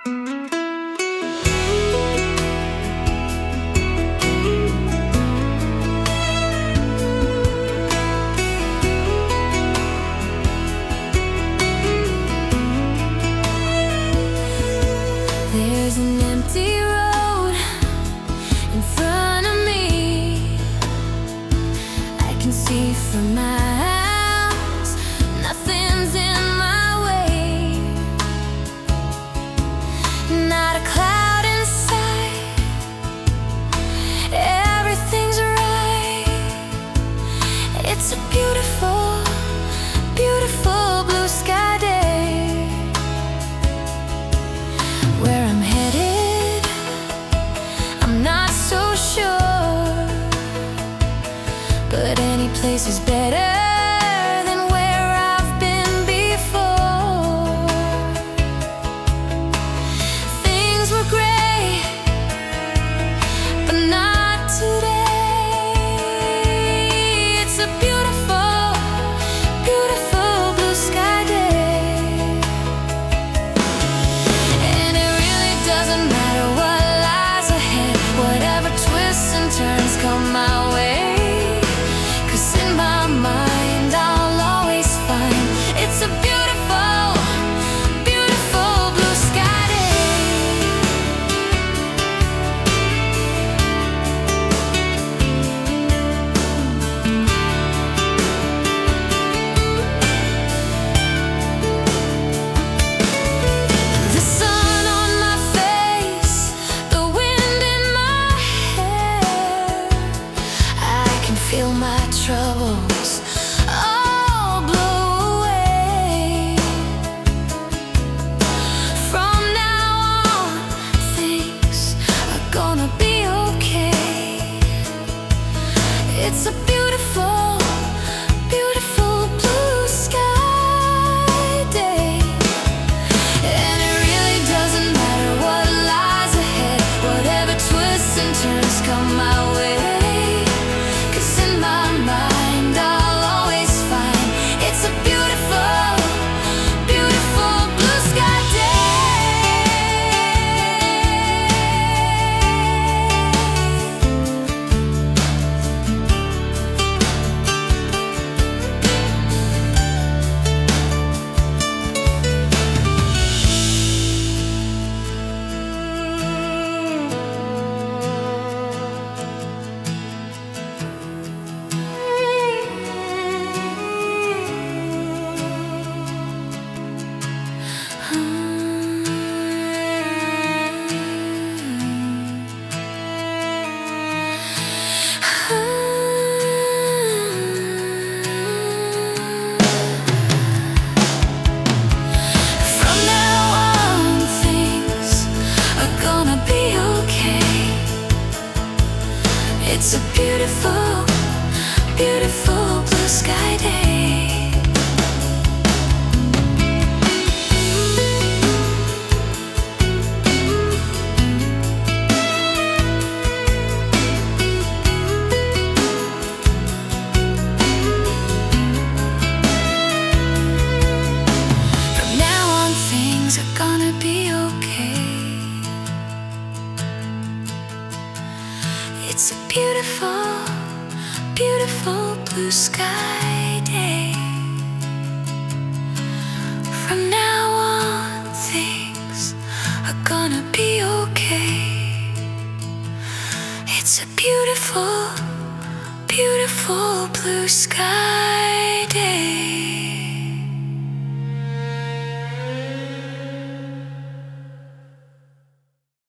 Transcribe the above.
There's an empty road in front of me. I can see for miles, nothing's in my way. Not a cloud in sight, everything's right. It's a beautiful, beautiful blue sky day. Where I'm headed, I'm not so sure, but any place is better than where I've been before. Things were great, but not today. It's a beautiful, beautiful blue sky day. And it really doesn't matter what lies ahead, whatever twists and turns come my way. 'Cause in my mind I'll always find it's a beautiful, beautiful blue sky day. The sun on my face, the wind in my hair, I can feel my troubles all blow away. From now on, things are gonna be okay. It's a beautiful, beautiful blue sky day. And it really doesn't matter what lies ahead, whatever twists and turns come my way. 'Cause in my mind I'll always find it's a beautiful, beautiful blue sky day. From now on, things are gonna be okay. It's a beautiful, beautiful blue sky day. From now on, things are gonna be okay. It's a beautiful, beautiful blue sky day. From now on, things are gonna be okay. It's a beautiful, beautiful blue sky day.